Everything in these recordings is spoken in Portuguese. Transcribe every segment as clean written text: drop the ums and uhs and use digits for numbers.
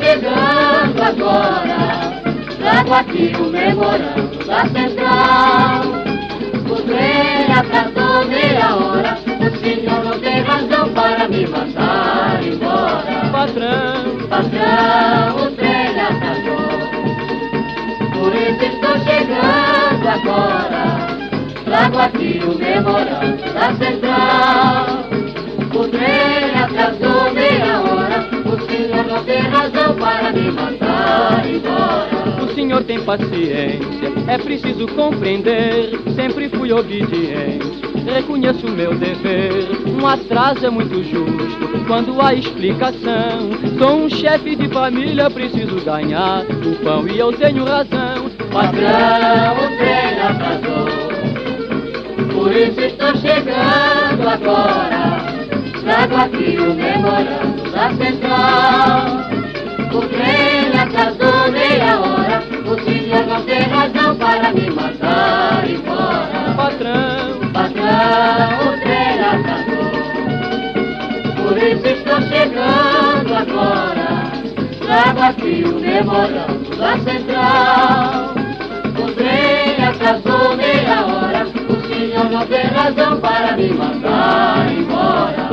chegando agora. Trago aqui o memorando da central. O trem atrasou meia hora. O senhor não tem razão para me mandar embora. Patrão, o trem atrasou. Por isso estou chegando agora. Trago aqui o memorando da central. O trem atrasou meia hora. O senhor não tem razão para me mandar embora. O senhor tem paciência, é preciso compreender. Sempre fui obediente, reconheço o meu dever. Um atraso é muito justo quando há explicação. Sou um chefe de família, preciso ganhar o pão e eu tenho razão. Patrão, o trem atrasou. Por isso estou chegando agora. Trago aqui o memorando da central. O trem atrasou meia hora. O senhor não tem razão para me mandar embora. Patrão, o trem atrasou. Por isso estou chegando agora. Trago aqui o memorando da central. O trem atrasou meia hora. O senhor não tem razão para me mandar embora.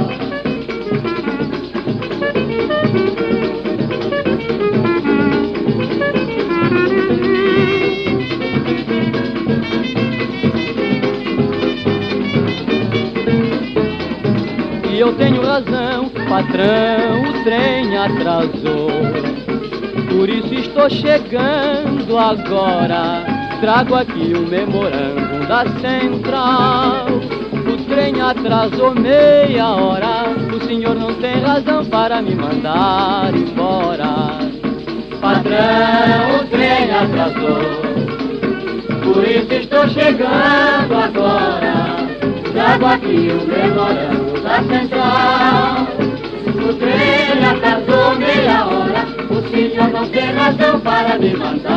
E eu tenho razão, patrão, o trem atrasou. Por isso estou chegando agora. Trago aqui o memorando da central. O trem atrasou meia hora. O senhor não tem razão para me mandar embora. Patrão, o trem atrasou. Por isso estou chegando agora. Trago aqui o memorando da central. O trem atrasou meia hora. O senhor não tem razão para me mandar